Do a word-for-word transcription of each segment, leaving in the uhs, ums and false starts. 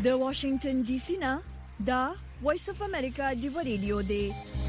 د واشنگټن ډي سي نه دا وایس اف امریکا دی ریډیو دی.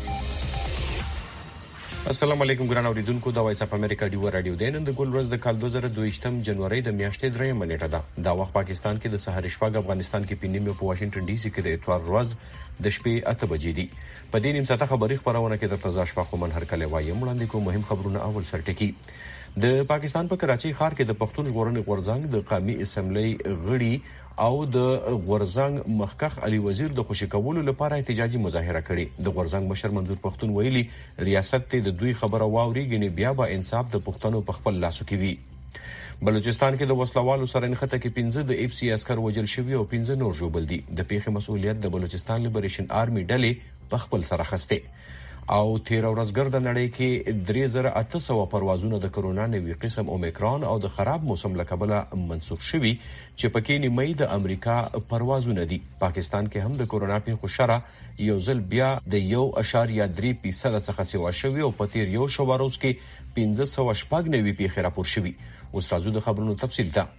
السلام علیکم ګران اوریدونکو، د وایس اف امریکا دی رادیو دی نن د ګل ورځ د کال دوه زره دوه جنوري د میاشتې درېمه نیټه ده. دا وخت پاکستان کې د سحر شپږ، افغانستان کې په نیمه په واشنگټن ډي سي کې د اتوار ورځ د شپې اته بجې دي. په دې نیم ساعته خبري خبرونه کې د تازه شپه خو من هر کله وایم وړاندې کوم مهم خبرونه. اول سرټکی د پاکستان په کراچۍ ښار کې د پښتون ژغورنې غورځنګ د قومي اسمبلی غړي او د غورځنګ مخکخ علي وزیر د خوشی کولو لپاره احتجاجي مظاهره کړې. د غورځنګ مشر منظور پښتون ویلي ریاست ته د دوی خبره واوري غني بیا به انصاف د پښتنو په خپل لاسو کې وي. بلوچستان کې د وسلوالو سره نښته کې پنځه د اف سی عسكر وجل شوی او پنځه نور ژوبل دي. د پیښې مسؤلیت د بلوچستان لیبریشن آرمي ډلې په خپل سره خسته. او تیر ورځ ګرد نړۍ کې درې زره اته سوه پروازونه د کرونا نوي قسم اومیکرون او د خراب موسم له کبله منسوخ شوي چې پکې نیمه د امریکا پروازونه دي. پاکستان کې هم د کرونا په خوشره یو ځل بیا د یو اشاریه درې فیصد څخه سیوا شوی او په تیر یو شواروز کې پنځه سوه شپږ نوي پیښې راپور شوي. استادو د خبرونو تفصیل ته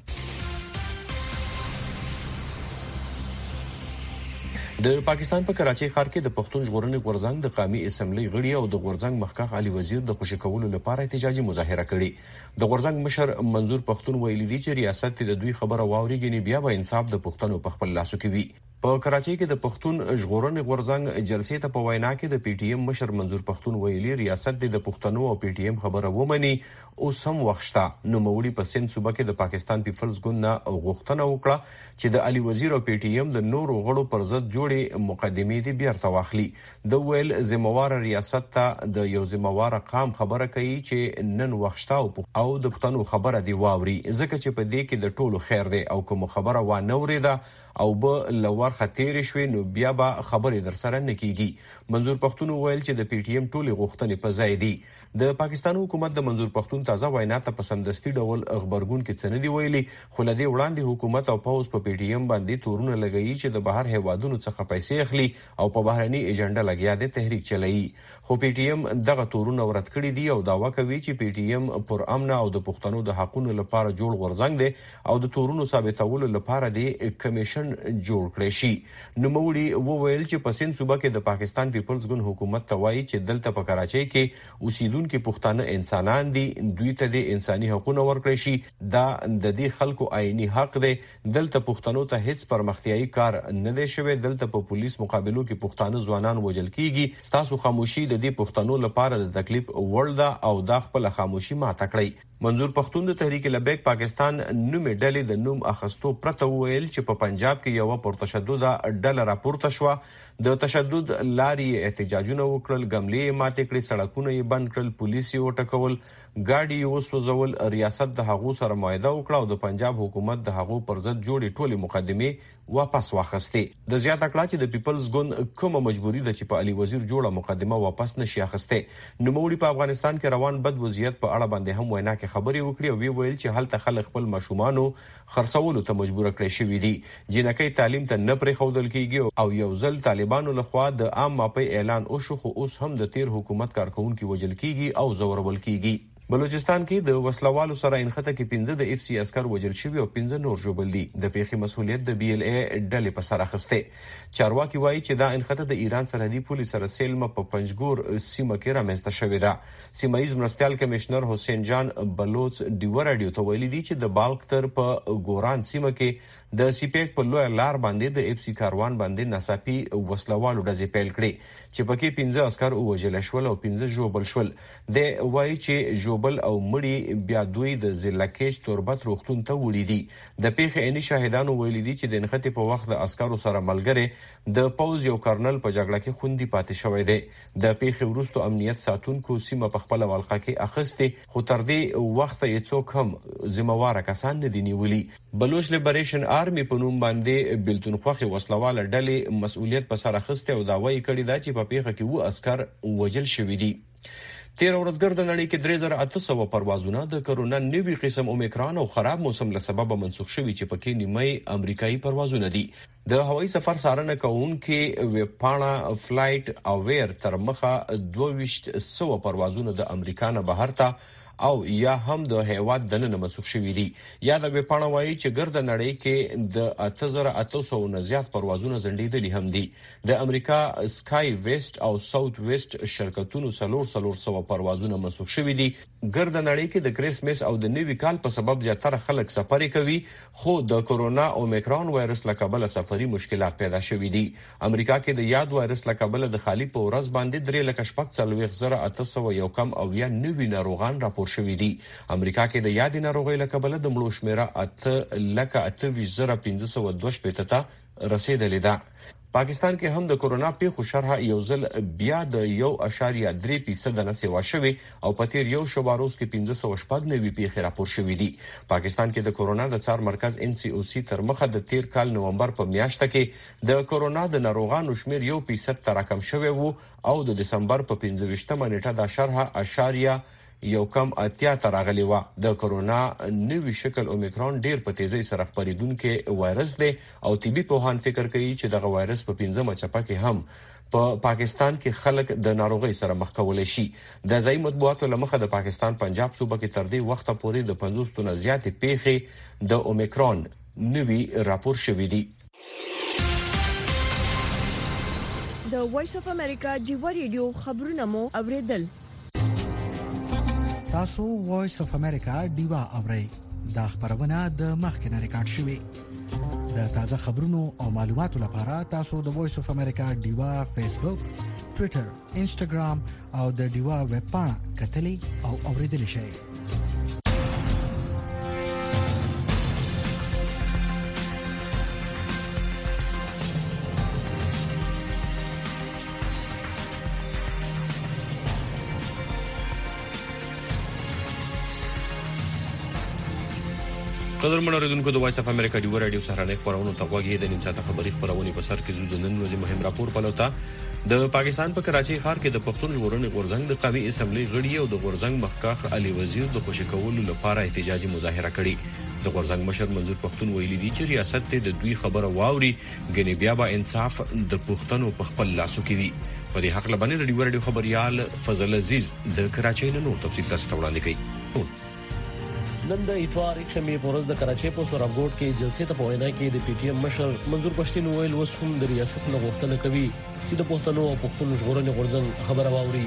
د پاکستان په کراچۍ ښار کې د پښتون ژغورنې غورځنګ د قومي اسمبلی غړي او د غورځنګ مخکخ علي وزیر د خوشی کولو لپاره احتجاجي مظاهره کړې. د غورځنګ مشر منظور پښتون ویلي دی چې ریاست د دوی خبره واوري غني بیا به انصاف د پښتنو په خپل لاسو کې وي. په کراچۍ کې د پښتون ژغورنې غورځنګ جلسې ته په وینا کې د پی ټی ایم مشر منظور پښتون ویلي ریاست د پښتنو او پی ټی ایم خبره ومني او سم وخته نو مولي په سند صوبه کې د پاکستان پیپلز ګوند نه غوښتنه وکړه چې د علي وزیر او پی ټی ایم د نورو غړو پر ضد جوړې مقدمې دي بیرته واخلي. د ویل ذمہوار ریاست ته د یو ذمہوار قام خبره کوي چې نن وخته او د پښتنو خبره دی واوري ځکه چې په دې کې د ټولو خیر دی او کوم خبره و نه وریده او به لوار خطر شوي نو بیا به خبرې در سره نه کیږي. منظور پښتون ویل چې د پی ټی ایم ټولې غوښتنې په ځای دي. د پاکستان حکومت د منظور پښتون تازه وینا ته په سمدستي ډول خبرګون کې څه نه دی ویلي، خو لدې وړاندې حکومت او پوز په پی ټی ایم باندې تورونه لګوي چې د بهر هیوادونو څخه پیسې اخلي او په بهرني ایجنډا لګیا دي تحریک چلایي. خو پی ټی ایم دغه تورونه ورت کړی دي او داوا کوي چې پی ټی ایم پر امن او د پښتنو د حقوقو لپاره جوړ غورځنګ دی او د تورونو ثابتولو لپاره دی کمیشن جوړ کړی شي. نوموړي وویل چې په سند صوبه کې د پاکستان پیپلز ګوند حکومت ته وایي چې دلته په کراچۍ کې اوسیدونکو پښتانه انسانان دي، دوی ته د انساني حقوقو ورکړي شي. دا د دې خلکو عیني حق دی. دلته پښتنو ته هیڅ پرمختیايي کار نه دی شوی. دلته په پولیس مقابلو کې پښتانه ځوانان وژل کیږي. ستاسو خاموشي د دې پښتنو لپاره د تکلیف وړ ده او دا خپل خاموشي ماته کړی. منظور پښتون د تحریک لبیک پاکستان نومې ډلې د نوم اخستو پرته ویل چې په پنجاب کې یو پر تشدد ډله راپورته شو. د تشدد لاري احتجاجونه وکړل، ګملې ماتې کړې، سړکونه یې بند کړل، پولیس یې وټکول، ګاډي یې وسوځول. ریاست د هغو سره معاهده وکړه او د پنجاب حکومت د هغو پر ضد جوړې ټولې مقدمې واپس واخستې. د زیاته کړه چې د پیپلز ګوند کومه مجبوری ده چې په علي وزیر جوړه مقدمه واپس نشي اخسته. نوموړي په افغانستان کې روان بد وضعیت په اړه باندې هم وینا کې خبرې وکړې او وی ویل چې هلته خلک خپل ماشومانو خرڅولو ته مجبور کړي شوی دي. جنکۍ تعلیم ته نه پرې خودل کیږي او یو ځل طالبانو لخوا د عام ماپی اعلان وشو خو اوس هم د تیر حکومت کارکونکو وجل کیږي او زورول کیږي. بلوچستان کې د وسلوالو سره انخته کې پنځه د اف سی عسكر وجل شوی او پنځه نور ژوبل دي. د پیښې مسؤلیت د بی ال ای ډلې په سر اخسته. چارواکي وایي چې دا انخته د ایران سرحدي پولیس سره سیلمه په پنجګور سیمه کې رامنځته شوې ده. سیمه ایز مرستیال کمشنر حسین جان بلوچ دیو رادیو ته ویلي دي چې د بالکتر په ګوران سیمه کې د سیپیک په لوی لار باندې د اف سی کاروان باندې ناڅاپي وسلوالو ډزې پیل کړې چې پکې پنځه عسكر وژل شول او پنځه ژوبل شول. د وایي چې ژوبل او مړي بیا دوی د زلکیش توربت روغتون ته وړي دي. د پیښې عیني شاهدانو ویلي دي چې د انخته په وخت د عسکرو سره ملګری د پوز یو کرنل په جګړه کې خوندي پاتې شوی دی. د پیښې وروسته امنیت ساتونکو سیمه په خپل ولقه کې اخستې خو تر دې وخت یې څوک هم ذمہوار کسان نه دي نیولي. بلوچ لیبریشن آرمي په نوم باندې بلتونخواخي وسلواله ډلې مسؤلیت په سر اخسته او داوی کړی دا چې په پیښه کې وو عسكر وژل شوی دي. تیر ورځ ګرد نړۍ کې درې زره اته سوه پروازونه د کرونا نوي قسم اومیکرون او خراب موسم له سببه منسوخ شوي چې پکې نیمه امریکایي پروازونه دي. د هوایي سفر څارنه کوونکې ویبپاڼه فلایټ اویر تر مخه دوه ویشت سوه پروازونه د امریکا نه بهر ته او یا هم د هیواد دننه منسوخ شوي دي. یا د وپاڼه وایي چې ګرد نړۍ کې د اته زره اته سوه نه زیات پروازونه ځنډېدلي هم دي. د امریکا سکای ویسټ او ساوث ویسټ شرکتونو څلور څلور سوه پروازونه منسوخ شوي دي. ګرد نړۍ کې د کریسمس او د نوي کال په سبب زیاتره خلک سفر کوي، خو د کورونا اومیکرون وایرس له کبله سفري مشکلات پیدا شوي دي. امریکا کې د یاد وایرس له کبله د خالي په ورځ باندې درې لکه شپږ څلوېښت زره اته سوه یو کم او یا نوي ناروغان راپور شوي دي. امریکا کې د یادې ناروغۍ له کبله د مړو شمیره اته لکه اته ویشت زره پنځه سوه دوه شپېته ته رسیدلې ده. پاکستان کې هم د کورونا پیښو شرح یو ځل بیا د یو اشاریه درې فیصد نه سیوا شوی او په تیر یو شوباروس کې پنځه سوه شپږ نوي پیښې راپور شوې دي. پاکستان کې د کورونا د څار مرکز ان سی او سی تر مخه د تیر کال نومبر په میاشت کې د کورونا د ناروغانو شمیر یو فیصد ته راکم شوی وو او د دسمبر په پنځه ویشتمه نیټه د شرح اشاریه یو کم اتیا ته راغلی و. د کورونا نوي شکل اومیکرون ډیر په تیزی سره خپریدونکي وایرس دی او طبي پوهان فکر کوي چې دغه وایرس په پنځمه چپه کې هم په پا پاکستان کې خلک د ناروغۍ سره مخ کولای شي. د ځایي مطبوعاتو له مخه د پاکستان پنجاب صوبه کې تر دې وخته پورې د پنځوس تنه زیاتې پیښې د اومیکرون نوي راپور شوي دي. د وایس اف امریکا ډیوا ریډیو خبرونه مو اوریدل. تاسو وایس اف امریکا ډیوا اورئ. دا خبرونه د مخکنه ریکارډ شوې. د تازه خبرونو او معلوماتو لپاره تاسو د وایس اف امریکا ډیوا فیسبوک، ټوئیټر، انسټاګرام او د ډیوا ویب پاڼه کتلی او اوریدلی شئ. قدر منوریدونکو د وایس اف امریکا ډیوا رادیو سهارنۍ خبرونو ته غوږی د نیم ساعته خبري خبرونه په سر کې زو د نن ورځې مهم راپور پلوتا. د پاکستان په کراچۍ ښار کې د پښتون ژغورنې غورځنګ د قومي اسمبلی غړي او د غورځنګ مخکښ علي وزیر د خوشی کولو لپاره احتجاجي مظاهره کړې. د غورځنګ مشر منظور پښتون ویلي دی چې ریاست ته د دوی خبره واوري، ګنې بیا به انصاف د پښتنو په خپل لاسو کې وي. په دې حق لبنې د ډیوا رادیو خبريال فضل عزیز د کراچۍ نو تفصیل تاسو وړاندې کوي. نن د اتوار شنبه په ورځ د کراچۍ په سورابګوټ کې جلسې ته په وینا کې د پی ټی ایم مشر منظور پښتون ویل اوس هم د ریاست نه غوښتنه کوي چې د پښتنو او پښتون ژغورنې غورځنګ خبره واوري.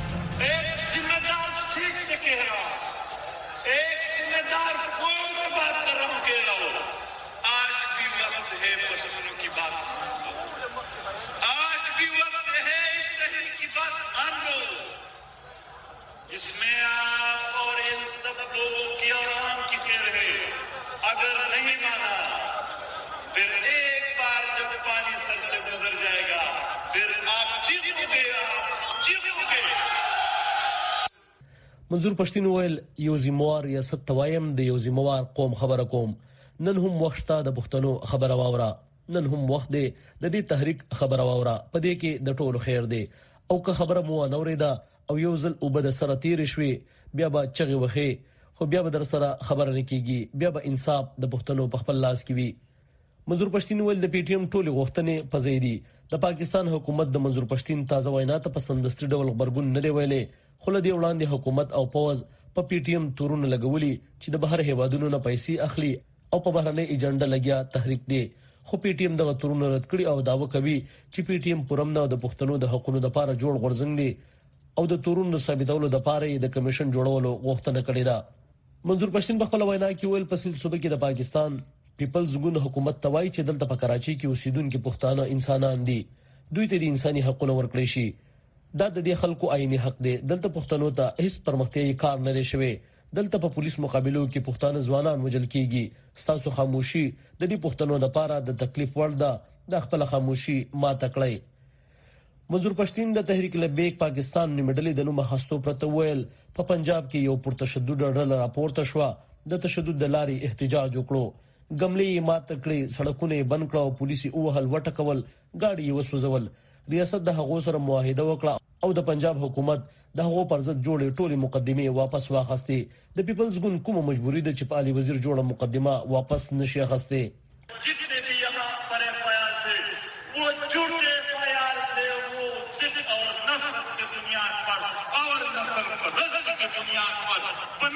منظور پښتون ویل یو زموار ریاست توایم د یو زموار قوم خبره کوم. نن هم وخت د پښتنو خبره واوره، نن هم وخت دی د دې تحریک خبره واوره. په دې کې د ټولو خیر دی او که خبره مو نوریدا او یو ځل وبد سره تیر شوي بیا به چغي وخی، خو بیا به در سره خبره نه کیږي، بیا به انصاف د پښتنو په خپل لاس کې وي. منظور پښتون ویل د پی ټی ایم ټولې غوښتنې په ځای دي. د پاکستان حکومت د منظور پښتون تازه وینا ته په سمدستي ډول خبرګون نه دی ویلې، خو له دې وړاندې حکومت او پوز په پی ټی ایم تورونه لګولي چې د بهر هیوادونو نه پیسې اخلي او په بهرنۍ ایجنډا لګیا تحریک دی. خو پی ټی ایم دغه تورونه رد کړي او داوا کوي چې پی ټی ایم پرم نه د پښتنو د حقوقو لپاره جوړ غورځنګ دی او د تورونو ثابتولو لپاره د کمیشن جوړولو غوښتنه کړې ده. منظور پښتون په خپل وینا کې ویل په سلسله کې د پاکستان پیپلز ګوند حکومت توای چې دلته په کراچۍ کې اوسیدونکو پښتانه انسانان دي، دوی ته د انساني حقوقو ورکړي شي. دا د دې خلکو آئینی حق دی. دلته پښتنو ته هیڅ پرمختیايي کار نه لري شوی. دلته په پولیس مقابلو کې پښتانه ځوانان وژل کیږي. ستاسو خاموشي د دې پښتنو لپاره د تکلیف وړ ده. د خپل خاموشي ما تکړی. منظور پښتون د تحریک لبیک پاکستان نیمډلې د نوم هستو پرته ویل په پنجاب کې یو پرتشدد ډله راپورته شو، د تشدد د لارې احتجاج وکړو، ګملې ما تکړی، سړکونه بند کړو، پولیسي او هل وټکول، گاډي وسوځول. ریاست د هغو سره معاهده وکړه او د پنجاب حکومت د هغو پر ضد جوړې ټولې مقدمې واپس واخستې. د پیپلز ګوند کومه مجبوری ده چې په علي وزیر جوړه مقدمه واپس نشي اخستې. जितने भी यहाँ परे प्यार से वो झूठे प्यार से वो जिद और नफरत की बुनियाद पर और नस्ल पर रज़्क़ की बुनियाद पर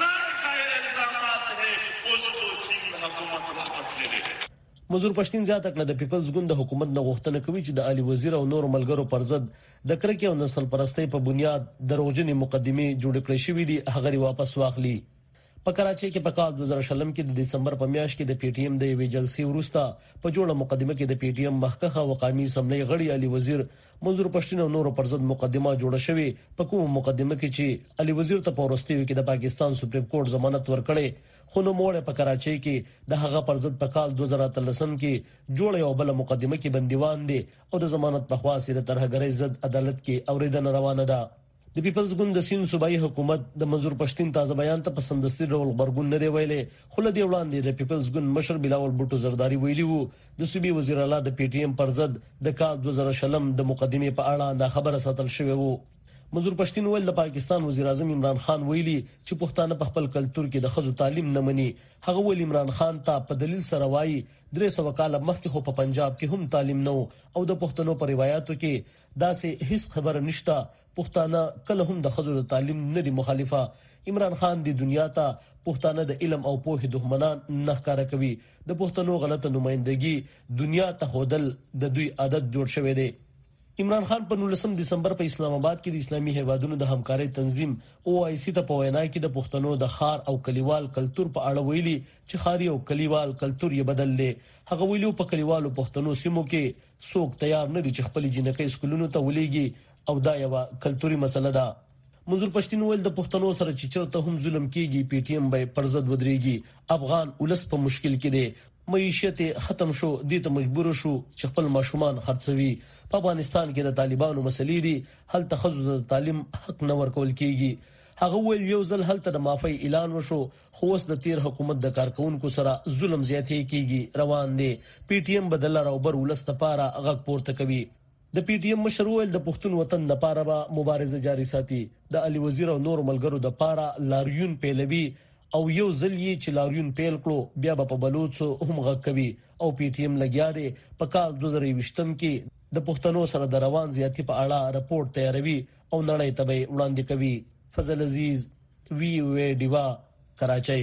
منظور پښتين زیاته کړه د پیپلز ګوند د حکومت نه غوښتنه کوي چې د علي وزیر او نور ملګرو پر ضد د کرکې او نسل پرستۍ په بنیاد دروغجنې مقدمې جوړ کړې شوې دي هغه واپس واخلي. په کراچۍ کې په کال دوه زره شلم کې د دسمبر په میاشت کې د پی ټی ایم د یوې جلسې وروسته په جوړه مقدمه کې د پی ټی ایم مخکخه وقامي اسمبلی غړي علي وزیر منظور پښتين او نور پر ضد مقدمه جوړه شوې په کومه مقدمه کې چې علي وزیر ته په ورستیو کې د پاکستان سپریم کورټ ضمانت ورکړي خو نو موړ په کراچۍ کې د هغه پر ضد په کال دوه زره اتلسم کې جوړه یو بل مقدمه کې بندیوان دي او د ضمانت په خاصه ترهګرۍ ضد عدالت کې اوریدنه روانه ده. د پیپلز ګوند د سین صوبایي حکومت د منظور پښتين تازه بیان ته پسندستي ډول خبرګون نه دی ویلې خو لدی وړاندې د پیپلز ګوند مشر بلاول بوټو زرداری ویلی وو د صوبې وزیر اعلی د پی ټی ایم پر ضد د کال دوه زره شلم د مقدمې په اړه دا خبره ساتل شوې وو. منظور پښتين ویل د پاکستان وزیر اعظم عمران خان ویلي چې پښتانه په خپل کلچر کې د خزو تعلیم نه مني. هغه ویل عمران خان ته په دلیل سره وایي درې سوه کال مخکې خو په پنجاب کې هم تعلیم نه او د پښتنو پر روایتو کې داسې هیڅ خبره نشته. پښتانه کله هم د خزو تعلیم نه دي مخالفه. عمران خان د دنیا ته پښتانه د علم او پوهې دښمنان نه ښکارا کوي. د پښتنو غلطه نمائندګي دنیا ته هودل د دوی عادت جوړ شوی دی. عمران خان په نولسم دسمبر په اسلام آباد کې د اسلامي هیوادونو د همکارۍ تنظیم او آی سی ته په وینا کې د پښتنو د خار او کلیوال کلچر په اړه ویلي چې خاري او کلیوال کلچر یې بدل دی. هغه ویلو په کلیوالو پښتنو سیمو کې څوک تیار نه دي چې خپل جنکۍ سکولونو ته ولېږي او دا یو کلچري مسله ده. منظور پښتين ویل د پښتنو سره چې چرته هم ظلم کیږي پی ټی ایم به پر ضد ودرېږي. افغان ولس په مشکل کې دی. معیشت ختم شو دې ته مجبور شو چې خپل ماشومان خرڅوي. په افغانستان کې د طالبانو مسلې دي هل تخصص د تعلیم حق نه ورکول کیږي. هغه ویل یو ځل هلته د معافی اعلان وشو خو اوس د تیر حکومت د کارکونکو سره ظلم زیاتې کیږي روان دي. پی ټی ایم بدل راوبر ولس لپاره غږ پورته کوي. د پی ټی ایم مشروع د پښتون وطن لپاره به مبارزه جاری ساتي. د علي وزیر او نور ملګرو د لپاره لاریون پیلوي او یو ځل یې چې لاریون پیل کړو بیا به په بلوڅو هم غږ کوي او پی ټی ایم لګیا دی په کال دوه زره یوویشتم کې د پښتنو سره د روان زیاتی په اړه راپور تیاروي او نړۍ ته به وړاندې کوي. فضل عزیز وی او ډیوا کراچۍ.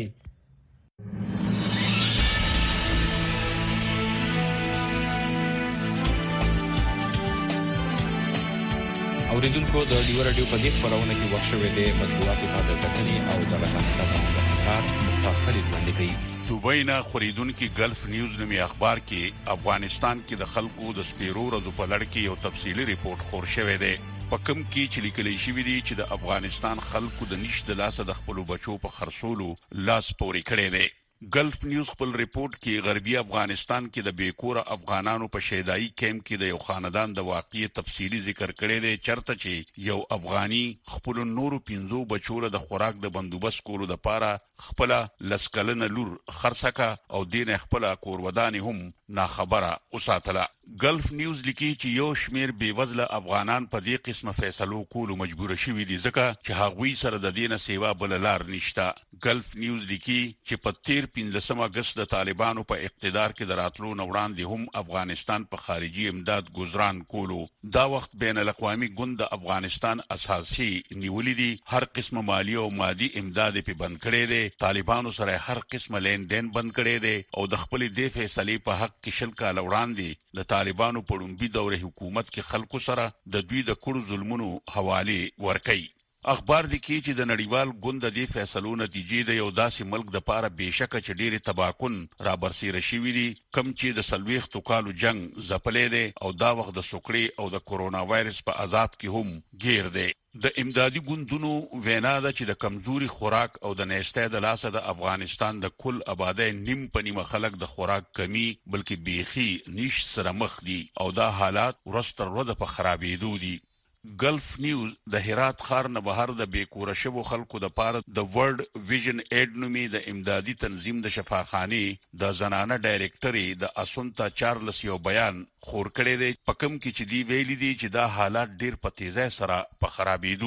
اوریدونکو د ډیو رادیو په دې خبرونه کې وښه وې د مطبوعاتو په دفتري او د غټه کار مختلف باندې کوي. دوبۍ نه خریدونکو ګلف نیوز نومي اخبار کې افغانستان کې د خلکو د سپیرو ورځو په لړ کې یو تفصیلی ریپورت خور شوی دی. په کوم کې چې لیکل شوی دی چې د افغانستان خلکو د نشته لاسه د خپل بچو په خرڅولو لاس پورې کړی دی. ګلف نیوز خپل ریپورت کې غربي افغانستان کې د بیکوره افغانانو په شیدای کیمپ کې د یو خاندان د واقعي تفصیلی ذکر کړی دی چرته چې یو افغاني خپل نورو پنځو بچو له خوراک د بندوبست کولو لپاره خپل لسکلنه لور خرڅکا او دین خپل کورودان هم ناخبره وساتله. ګلف نیوز لیکي چې یو شمیر بیوزله افغانان په دې قسمه فیصلو کولو مجبور شوي دي ځکه چې هغوی سره د دینه سیوا بل لار نشته. ګلف نیوز لیکي چې په تیر پنځلسم اگست د طالبانو په اقتدار کې دراتلو نوړاندې هم افغانستان په خارجي امداد گزاران کولو. دا وخت بین الاقوامي ګوند د افغانستان اساسي نیولې دي هر قسمه مالی او مادي امداد په بند کړي دي. طالبانو سره هر قسمه لین دین بند کړي دي او د خپل د فیصلې په حق کې شل کال وړاندې د طالبانو په لومبي دوره حکومت کې خلکو سره د دوی د کړو ظلمونو حواله ورکړي. اخبار لیکي چې د نړیوال ګوند د فیصلو نتیجې د یو داسې ملک د پاره بهشکه چې ډېری تباکن را برسیره شوی دي کم چې د سلويختو کالو جنگ زپلې دي او دا وخت د سوکړې او د کورونا وایرس په عذاب کې هم گیر دي. د امدادي ګوندونو وینا ده چې د کمزوري خوراک او د نېستۍ د لاسه د افغانستان د کل آبادی نیم په نیمه خلک د خوراک کمی بلکې بیخي نش سره مخ دي او دا حالات ورځ تر ورځې په خرابېدو دي. ګلف نیوز د هرات ښار نه بهر د بیکوره شوو خلکو د پاره د ورلد ویژن ایډ نومي د امدادي تنظیم د شفاخاني د زنانه ډایریکټري د اسونتا چارلس یو بیان خور کړی دی په کوم کې چې دی ویلي دي چې دا حالات ډیر په تیزه سره په خرابېدو دي.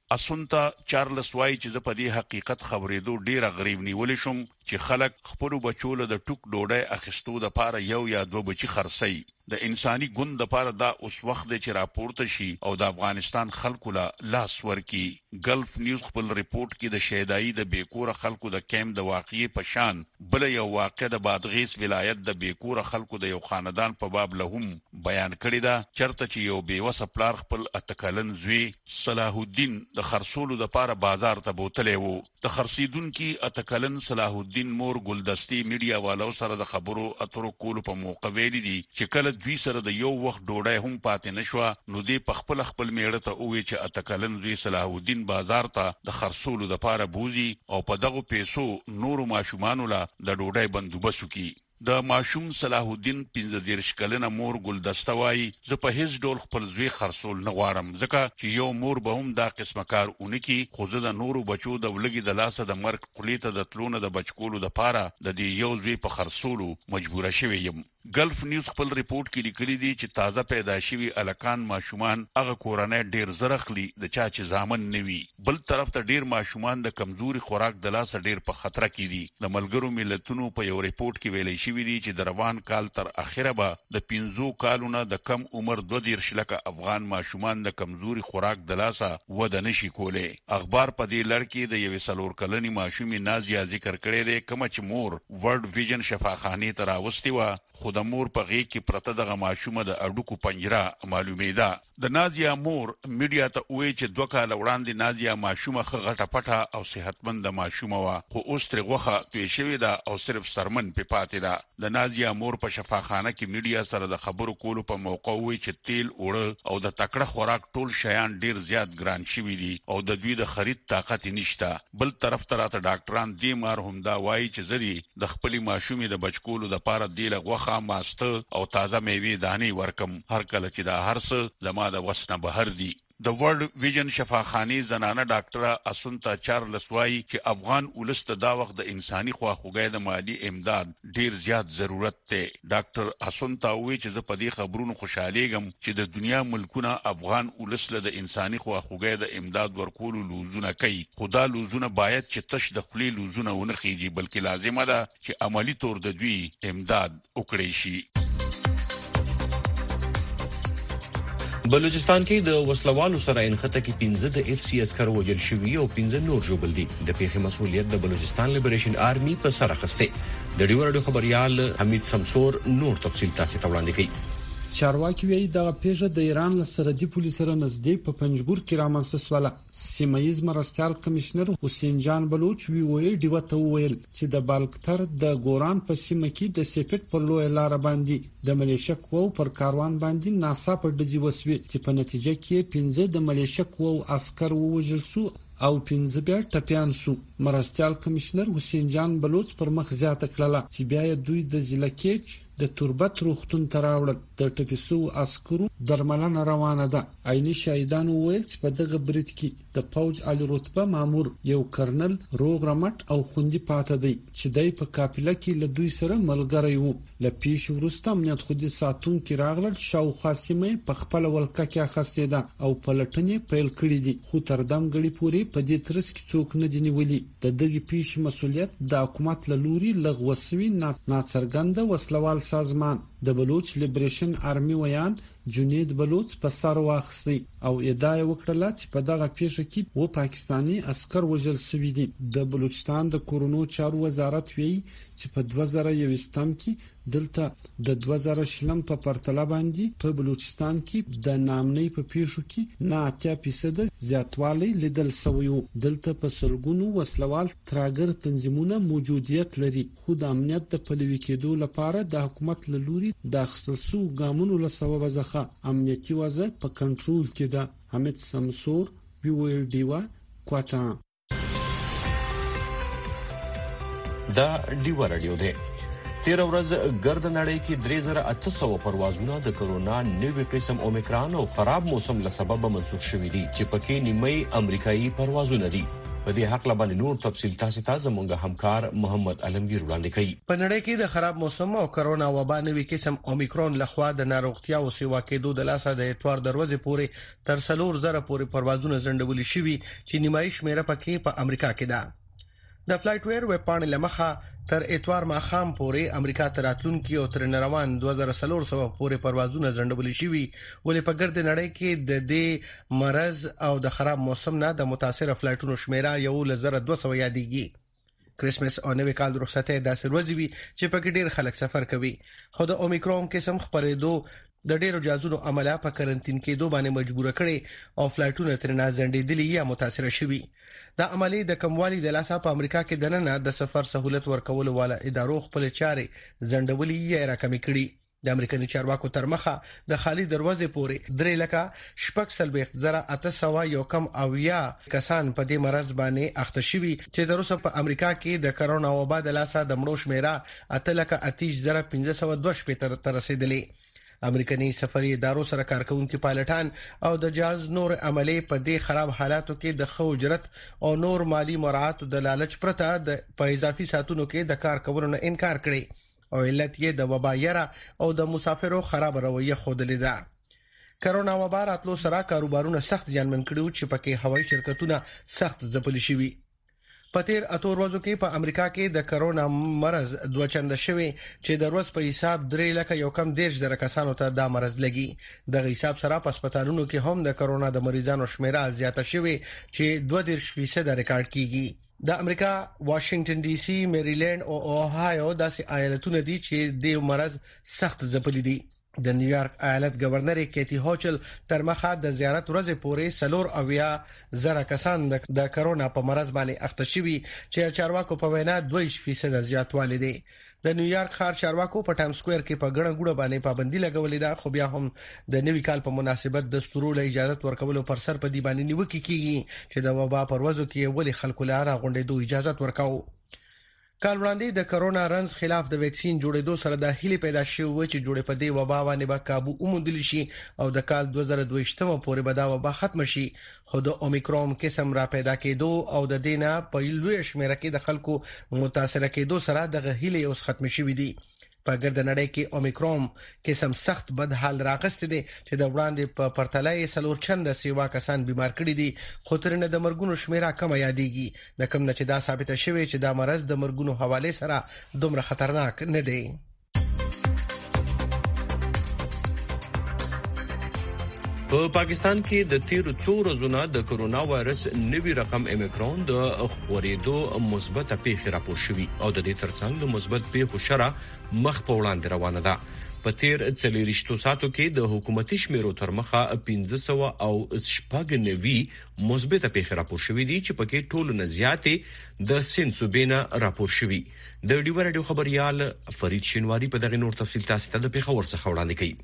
اسونتا چارلس وای چې په دې حقیقت خبرېدو ډیره غریب نیول شم چې خلک خپل بچو له ټوک ډوډۍ اخیستو د پاره یو یا دوه بچي خرڅي د انساني ګوند لپاره دا اوس وخت دی چې راپورته شي او د افغانستان خلکو له لاس ورکي. ګلف نیوز خپل ریپورت کې د شهدايي د بیکوره خلکو د کیمپ د واقعي پشان بل یو واقع د بادغیس ولایت د بیکوره خلکو د یو خاندان په باب له هم بیان کړی دا چرته چې یو بیوسه پلار خپل اتکلن زوی صلاح الدین د خرصولو د پاره بازار ته بوتلې وو. د خرصیدونکو اتکلن صلاح الدین مور ګلدستی میډیا والو سره د خبرو اترو کولو په موقع ویلي دي چې کله دوی سره د یو وخت ډوډۍ هم پاتې نشوه نو دی په خپل خپل میړه ته وی چې اتکلن زوی صلاح الدین بازار ته د خرصولو د پاره بوزي او په دغه پیسو نورو ماشومانو له د ډوډۍ بندوبست وکړي. د ماشوم صلاح الدین پنځه دیرش کلنه مور ګلدسته وایي زه په هیڅ ډول خپل زوی خرصول نه غواړم ځکه چې یو مور به هم دا قسمه کار اونکي خو زه د نورو بچو د ولګي د لاسه د مرګ قلیته د تلونه د بچکولو د پاره د دې یو زوی په خرصولو مجبوره شوی یم. ګلف نیوز خپل ریپورت کې لیکلي دي چې تازه پیدا شوی الکان ماشومان هغه کورنۍ ډیر زرخلي د چا چې ځامن نوي. بل طرف ته ډیر ماشومان د کمزوري خوراک د لاسه ډیر په خطر کې دي. د ملګرو ملتونو په یو ریپورت کې ویلي شوی دی چې د روان کال تر اخره به د پنځو کالونو د کم عمر دوه دیرش لکه افغان ماشومان د کمزوري خوراک د لاسه وده نشي کوله. اخبار په دې لړ کې د یو څلور کلنې ماشومې نازیه ذکر کړی دی کوم چې مور ورلد ویژن شفاخانه ته راوستي و خو د مور په غېږ کې پرته دغه ماشومه د اډوکو پنجره معلومېده. د نازیه مور میډیا ته وایي چې دوه کاله وړاندې نازیه ماشومه ښه غټه پټه او صحتمند ماشومه وه خو اوس ترې غوښه توی شوې ده او صرف سرمن پې پاتې ده. د نازیه مور په شفاخانه کې میډیا سره د خبرو کولو په موقع وایي چې تیل اوړه او د تکړه خوراک ټول شیان ډیر زیات ګران شوي دي او د دوی د خرید طاقت نشته. بل طرف ته راته ډاکټران دې مار هم دا وایي چې زدي د خپلې ماشومې د بچکولو د پاره دی له غوښه ماسته او تازه میوې دانی ورکم هر کله چې دا هر څه زما د وس نه بهر دي. د ورلد ویژن شفاخانه زنانه ډاکټره اسونتا چارلس وایي چې افغان ولس ته دا وخت د انساني خواخوږۍ د مالی امداد ډیر زیات ضرورت دی. ډاکټر اسونتا وایي چې زه په دې خبرونو خوشالېږم چې د دنیا ملکونه افغان ولس له د انساني خواخوږۍ د امداد ورکولو لوزونه کوي خو دا لوزونه باید چې تش د خپلې لوزونه ونه خېږي بلکې لازمه ده چې عملی طور د دوی امداد وکړي شي. بلوچستان کې د وسلوالو سره انخته کې پنځه د اف سی عسكر وژل شوي او پنځه نور ژوبل دي. د پیښې مسؤلیت د بلوچستان لیبریشن آرمي په سر اخیسته. د ډیورډو خبريال حمید سمسور نور تفصیل تاسو ته وړاندې کوي. چارواکي وایي دا پیښه د ایران له سرحدي پولیس سره نږدې په پنجګور کې رامنځته شوه. سیمایي مرستيال کمشنر حسین جان بلوچ وی وی ډیو ته ویل چې د بالکتر د ګوران په سیمه کې د سیپټ پر لوی لار باندې د ملیشیا قوو پر کاروان باندې ناسا په دځي وسوي چې په نتیجه کې پنځه د ملیشیا قوو عسكر ووژل شو او پنځه بیا ټپيان شو. مرستيال کمشنر حسین جان بلوچ پر مخ زیاته کړله چې بیا دوی د ضلع کې د تربت روختون تراوړل د ټپيسو عسكرو درملنه روانه ده. عیني شاهدان وویل چې په دغه برید کې د فوج عالی رتبه مامور یو کرنل روغ رمټ او خوندي پاتې دی چې دای په قافله کې له دوی سره ملګری وو. لپیش ورسته امنیت خودي ساتون کې راغلل شاوخوا سیمه په خپل ولکه کې اخستې ده او پلټنې پیل کړې دي خو تر دم غړي پوري په دې ترڅ کې څوک نه دی نیولي. د دغه پیښ مسؤلیت د حکومت له لوري لغوسوي ناڅرګنده وسلوال سازمان د بلوچ لیبریشن آرمي ویان جنید بلوچ په سر واخستي او ادعا وکړه چې په دغه پیښه کې و پاکستانی عسكر وژل شوی دي. د بلوچستان د کورونو چارو وزارت ویلي چې په دوه زره یوویشتم کې دلته د دوه زره شلم په پرتله باندې په بلوچستان کې د نامنۍ په پیښو کې نه اتیا فیصد زیاتوالی لیدل شوی و. دلته په سلګونو وسلوال تراګر تنظیمونه موجودیت لري خو د امنیت د پلوي کېدو لپاره د حکومت له لوري د خصوصو ګامونو له سبب ځخه امنیتي وضع په کنټرول کې ده. حمید سمسور بي وي ډیوا کوټا. دا ډیوا رادیو دی. تیر ورځ ګرد نړۍ کې درې زره اته سوه پروازونه د کرونا نوې قسم اومیکران او خراب موسم له سبب منسوخ شوي دي چې پکې نیمه امریکایي پروازونه دي. په دې حق لبانې نور تفصیل تاسو ته زموږ همکار محمد علمگیر وړاندې کوي. په نړۍ کې د خراب موسم او کرونا وبا نوې قسم اومیکرون لخوا د ناروغتیا او سیوا کېدو د لاسه د اتوار دروازې پورې تر څلور زره پورې پروازونه ځنډولي شوي چې نیمایي شمیره پکې په امریکا کې ده. د فلایټ ویر ویب پاڼې لمخه تر اتوار ماخام پورې امریکا ته راتلونکي او تر روان دوه زره څلور سوه پورې پروازونه ځنډولي شوي ولې په ګرد نړۍ کې د دې مرز او د خراب موسم نه د متاثر فلایټونو شمیره یو لزر دوه سوه یادېږي. کریسمس او نوې کال رخصتۍ داسې ورځې وي چې پکې ډېر خلک سفر کوي خو د اومیکرون قسم خپرېدو د ډېرو جازونو عمله په کرنټین کې دوه باندې مجبور کړي او فلایټونه تر نه ځنډېدلي یا متاثر شوي. د عملي د کموالي د لاسه په امریکا کې د نن د سفر سہولت ورکول والا ادارو خپل چاري ځنډولي یا راکمې کړي. د امریکایي چارواکو تر مخه د خالي دروازې پورې درې لکه شپږ سلبېخت زره اته سوه یو کم او یا کسان په دې مرض باندې اخته شوي چې د روسو په امریکا کې د کرونا وبا د لاسه د مړو شمیره اته لکه اتیش زره پنځه سوه دوه شپېته ته رسیدلې. امریکایي سفري ادارو سره کارکونکو پایلټان او د جاز نور عملي په دې خراب حالاتو کې د خو اجرت او نور مالی مراعات د لالچ پرته د په اضافي ساتونو کې د کار کولو نه انکار کړي او علت یې د وبا یره او د مسافرو خراب رویه خوده لیده. کرونا وبا راتلو سره کاروبارونه سخت ځانمن کړو چې پکې هوایي شرکتونه سخت ځپلي شوي. په تیر اتو ورځو کې په امریکا کې د کرونا مرض دوه چنده شوی چې د ورځ په حساب درې لکه یو کم دیرش زره کسانو ته دا مرض لګي. د حساب سره په هسپتالونو کې هم د کرونا د مریضانو شمیره زیاته شوی چې دوه دیرش فیصد ریکارډ کیږي. د امریکا واشنگټن ډي سي، میریلند او اوهایو داسې ایالتونه دي چې د مرض سخت ځپلي دي. د نیویارک ایالت گورنر کیتی هوچل تر مخه د زیارت ورځې پورې سلور اویا زره کسان د کرونا په مرض باندې اخته شوي چې چارواکو په وینا دوه فیصد زیاتوالی دی. د نیویارک ښار چارواکو په ټایم سکوير کې په ګڼه ګوڼه باندې پابندي لګولې ده خو بیا هم د نوي کال په مناسبت د ستورو له اجازه ورکولو پر سر په دی باندې نیوکه کیږي چې د وبا پر ورځو کې ولې خلکو لاره غونډېدو اجازه ورکاو. کال وړاندې د کرونا رنز خلاف د ویکسین جوړېدو سره د هیلې پیدا شوې چې جوړې په دې وبا باندې به قابو وموندل شي او د کال دوه زره دوه شتمه پورې به دا وبا ختم شي. خو د اومیکرون قسم را پیدا کېدو او د دینه په لوی شمیره کې د خلکو متاثر کېدو سره د هیلې اوس ختم شوې دي. په ګرد نړۍ کې اومیکرون قسم سخت بد حال راغست دي چې د وړاندې په پرتلای سلور چنده سیوا کسان بیمار کړي دي خو ترنه د مرګونو شمیره کم یادېږي. د کم نه چې دا ثابته شوی چې دا مرض د مرګونو حواله سره دومره خطرناک نه دی. په پاکستان کې د تیر څو ورځې د کرونا وایرس نوي رقم اومیکرون د خورېدو مثبت پیښه راپور شوې او د دې ترڅنګ د مثبت پیښو شره مخ په وړاندې روانه ده. په تیر څلېرشتو ساتو کې د حکومتي شمیرو تر مخه پنځه سوه او شپږ نوي مثبت پیښه راپور شوې دي چې پکې ټول نه زیاتې د سند صوبې نه راپور شوې. د ډیو رادیو خبريال فرید شینواری په دغه نور تفصیل تاسو ته د پیښور څخه وړاندې کوي.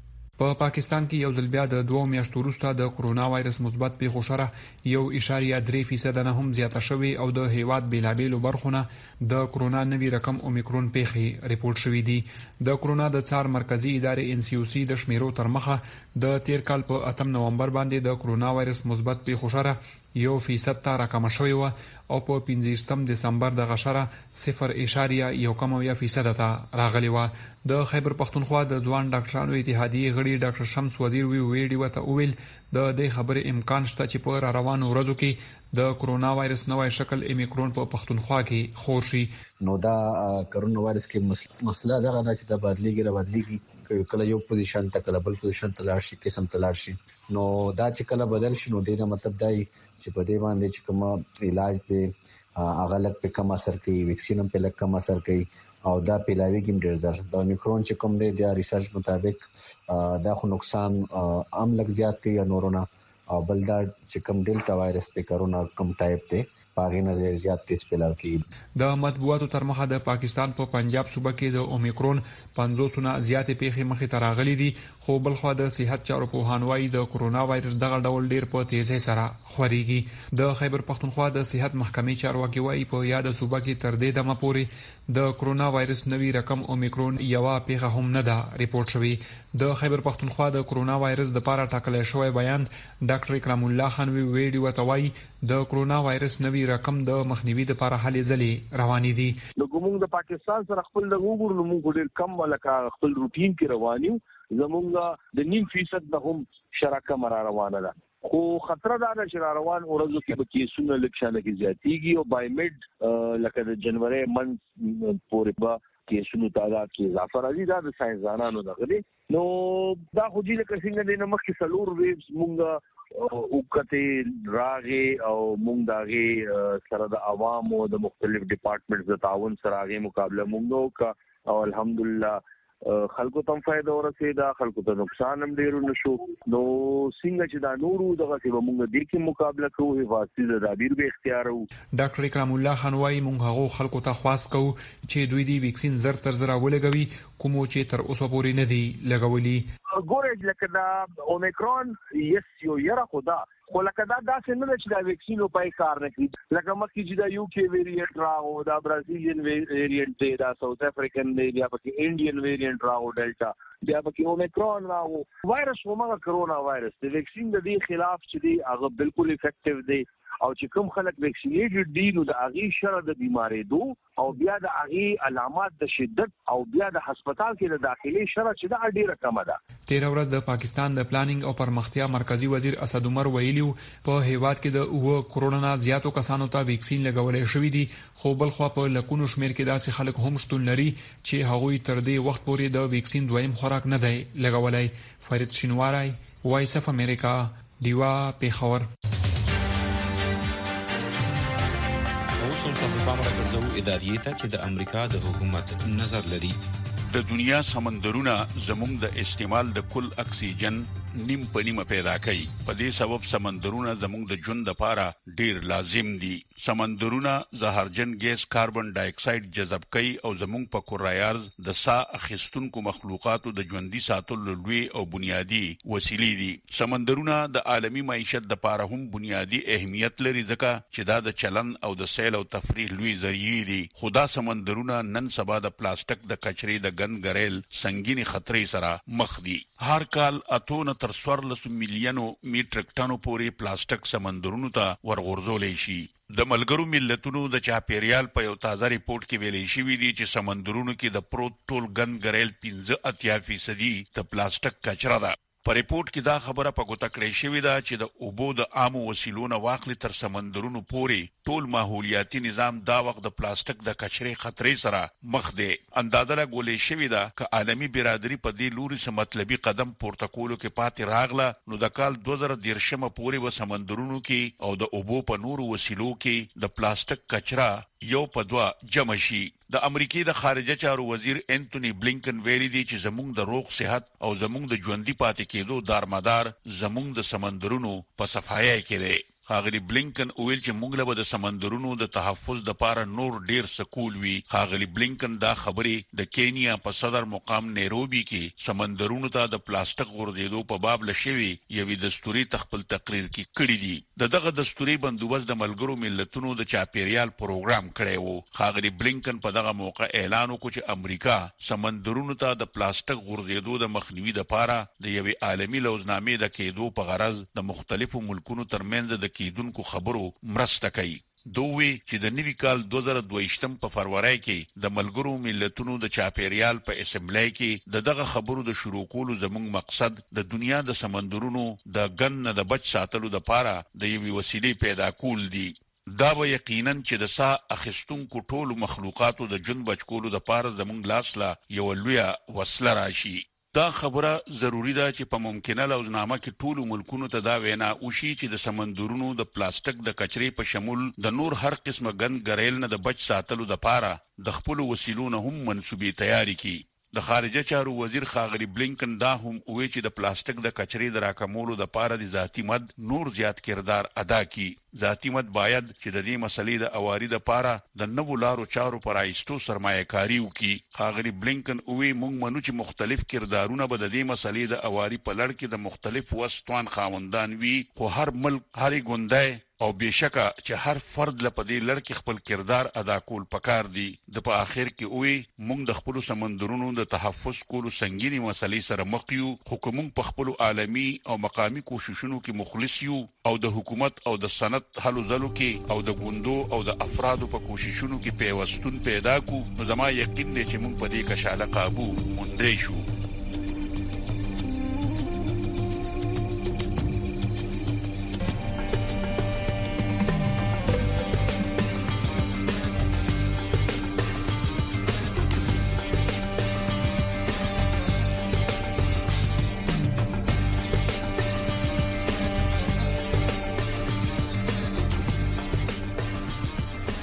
په پاکستان کې یو ځل بیا د دوه میاشتو وروسته د کرونا وایرس مثبت پیښو شره یو اشاریه درې فیصد نه هم زیاته شوې او د هیواد بیلابیلو برخونه د کرونا نوي رقم اومیکرون پیښې ریپورت شوې دي. د کرونا د څار مرکزی ادارې ان سی او سی د شمیرو تر مخه د تیر کال په اتم نومبر باندې د کرونا وایرس مثبت پیښو شره یو فیصد ته راکمه شوې و او په پنځه دسمبر د غشره صفر اشاریه یو کم یا فیصد ته راغلی و. د خیبر پختونخوا د ځوان ډاکټرانو اتحادیه غړي ډاکټر شمس وزیر وی ویډیو ته ویل د دې خبرې امکان شته چې په روانو ورځو کې د کرونا وایرس نوې شکل اومیکرون په پختونخوا کې خور شي. نو دا کرونا وایرس کې مسله دا غواړي چې د بدلیږي را بدلیږي کله یو پوزیشن ته کله بل پوزیشن ته لاړ شي قسم ته لاړ شي. نو دا چې کله بدل شي نو دا مطلب دی چې په دې باندې چې کوم علاج دی هغه لږ په کم اثر کوي ویکسین هم په لږ کم اثر کوي او دا پیلاوی کې ډېر زر د اومیکرون چې کوم دی د ریسرچ مطابق دا خو نقصان عام لږ زیات کوي نورونه او بل دا چې کوم ډیلټا وایرس دی کرونا کوم ټایپ دی پاغي نظر زیات تیز پیلاو کی. د مطبوعاتو تر مخه د پاکستان په پنجاب صوبه کې د اومیکرون پنځوس نه زیاتې پیښې مخې ته راغلي دي خو بل خو د صحت چارو په هانوي د کرونا وایرس دغه ډول ډیر په تیزی سره خوريږي. د خیبر پختونخوا د صحت محکمې چارواکي وايي په یاد صوبه کې تر دې دمه پورې د کرونا وایرس نوي رقم اومیکرون یو پیښه هم نه ده ریپورت شوی. د خیبر پختونخوا د کرونا وایرس د لپاره ټاکل شوی بیان ډاکټر اکرام الله خان وی ویډیو ته وايي د کرونا وایرس نوي نوي رقم د مخنیوي لپاره هلې ځلې روانې دي. زموږ د پاکستان سره خپل د وګورو نو موږ ډېر کم ولکه خپل روټین کې روانیو. زموږ د نیم فیصد د هم شراکه مرا روانه ده. خو خطر دا ده چې روان ورځو کې به کیسونه لکشانه کې زیاتېږي او بای میډ لکه د جنوري منث پورې به کیسونو تعداد کې اضافه راځي. دا د ساينسدانانو دغه دي. نو دا خو دې لکه څنګه د نمک سلور ویبس مونږ او کته راغي او مونږ داغه سره د عوامو د مختلف ډپارټمنټس د تعاون سره هغه مقابله مونږ او الحمدلله خلکو ته فائدہ ورسېدا، خلکو ته نقصان هم ډیر نشو. نو څنګه چې دا نورو دغه چې موږ د دې مقابله کوو حفاظتي تدابیر به اختیار وو. ډاکټر اکرام الله خان وايي موږ هغه خلکو ته خواست کوو چې دوی دی ویکسین زر تر زر ولګوي کوم چې تر اوسه پورې نه دی لګولي. ګورې لکه دا اومیکرون یس یو یره خدا خو لکه دا داسې نه ده چې دا ویکسین په پای کار نه کوي. لکه مخکې چې دا یو کې ویریانټ راغو، دا برازیلین ویریانټ دی، دا ساوث افریقن دی، بیا پکې انډین ویریانټ راغو ډیلټا، بیا پکې اومیکرون راغو. وایرس همغه کرونا وایرس دی. ویکسین د دې خلاف چې دی هغه بالکل افیکټیو دی او چې کوم خلک ویکسینیټډ دي نو د هغه شر د بیماری دو او بیا د هغه علامات د شدت او بیا د هسپتال کې د داخلي شر چې دا ډیره کم ده. تیر ورځ د پاکستان د پلانینګ او پرمختیا مرکزی وزیر اسد عمر ویلیو په هیواد کې د اوه کرونا زیاتو کسانو ته ویکسین لګولې شوې دي، خو بل خو په لکونو شمیر کې داسې خلک هم شتون لري چې هغوی تر دې وخت پورې د ویکسین دویم خوراک نه دی لګولای. فرید شینواری، وایس اف امریکا، دیوا پیښور. تاسو پام راکړئ ادارې ته چې د امریکا د حکومت نظر لري. د دنیا سمندرونه زموږ د استعمال د کل اکسیجن نیم په نیمه پیدا کوي. په دې سبب سمندرونه زموږ د ژوند لپاره ډیر لازم دي. سمندرونه زهرجن ګیس کاربن ډای اکساید جذب کوي او زموږ په کورایارز د سا اخیستونکو مخلوقاتو د ژوندۍ ساتلو لوی او بنیادی وسیلې دي. سمندرونه د عالمی معیشت لپاره هم بنیادی اهمیت لري ځکه چې دا د چلن او د سیل او تفریح لوی ذریعہ دي. خدا سمندرونه نن سبا د پلاستیک د کچرې د ګنګریل سنگینی خطرې سره مخ دي. هر کال اتونه تر څوارلس میلیونو میټریک ټنو پورې پلاستیک سمندرونو ته ورغورځولې شي. د ملګرو ملتونو د چاپیریال په یو تازه ریپورت کې ویلي شوی دی چې سمندرونو کې د پروت ټول ګنګریل پنځه اتیا فیصدي د پلاستیک کچره ده. په ریپورت کې دا خبره په ګوته کړې شوې ده چې د اوبو د عامو وسیلو نه واخلي تر سمندرونو پورې ټول ماحولیاتي نظام دا وخت د پلاستیک د کچرې خطرې سره مخ دی. اندازه راغولې شوې ده چې عالمي برادری په دې لوري سم مطلبي قدم پورته کولو کې پاتې راغله نو د کال دوه زره دیرشم پورې و سمندرونو کې او د اوبو په نورو وسیلو کې د پلاستیک کچره یو په دوا جمع شي. د امریکای د خارجه چارو وزیر انټونی بلینکن ویلي دی چې زموږ د روغ صحت او زموږ د ژوندۍ پاتې کېدو دارمدار زموږ د سمندرونو په صفایي کې دی. خاغلی بلینکن ویل چې موږ له د سمندرونو د تحفظ لپاره نور ډیر سکول وی. خاغلی بلینکن دا خبرې د کینیا په صدر مقام نیروبي کې سمندرونو ته د پلاستیک غورځېدو په باب لشي یوې دستوري تخپل تقریر کې کړی دی. دغه دستوري بندوبست د ملګرو ملتونو د چاپیریال پروګرام کړی وو. خاغلی بلینکن په دغه موقع اعلان وکړ چې امریکا سمندرونو ته د پلاستیک غورځېدو د مخنیوي لپاره د یوې عالمي لوزنامې د کېدو په غرض د مختلفو ملکونو ترمنځ د کېدونکو خبرو مرسته کوي. دوی چې د نوي کال دوه زره دوه په فروری کې د ملګرو ملتونو د چاپیریال په اسمبلی کې د دغه خبرو د شروع کولو زموږ مقصد د دنیا د سمندرونو د ګن د بچ ساتلو لپاره د یوې وسیلې پیدا کول دي. دا به یقینا چې د سا اخیستونکو ټولو مخلوقاتو د ژوند بچ کولو لپاره زموږ لاس لا یو لویه وسله راشي. دا خبره ضروری ده چې په ممکنه لوزنامه کې ټول ملکونو ته دا وینا وشي چې د سمندرونو د پلاستیک د کچرې په شمول د نور هر قسمه ګنګریل نه د بچ ساتلو لپاره د خپل وسیلو نه هم منسوبې تیاری کړي. د خارجه چارو وزیر خاغلی بلینکن دا هم وی چې د پلاستیک د کچرې د راکمولو لپاره د ذاتی مد نور زیات کردار ادا کړي. ذاتی مد باید چې د دې مسلې د اواري لپاره د نوو لارو چارو پر ایستو سرمایه کاری وکړي. خاغلی بلینکن وی موږ منو چې مختلف کردارونه به د دې مسلې د اواري په لړ کې د مختلف وسطوان خاوندان وي، خو هر ملک هر ګوندای او بشکه چې هر فرد لپاره لړ کې خپل کردار ادا کول پکار دي. د په اخر کې وې موږ د خپل سمندرونو د تحفظ کولو سنگینی مسلې سره مخ یو. حکومت په خپل عالمي او مقامی کوششونو کې مخلص یو او د حکومت او د صنعت حلو ځلو کې او د ګوندو او د افرادو په کوششونو کې پیوستون پیدا کو. نو زما یقین دی چې موږ په دې کې شاله قابو موندې شو.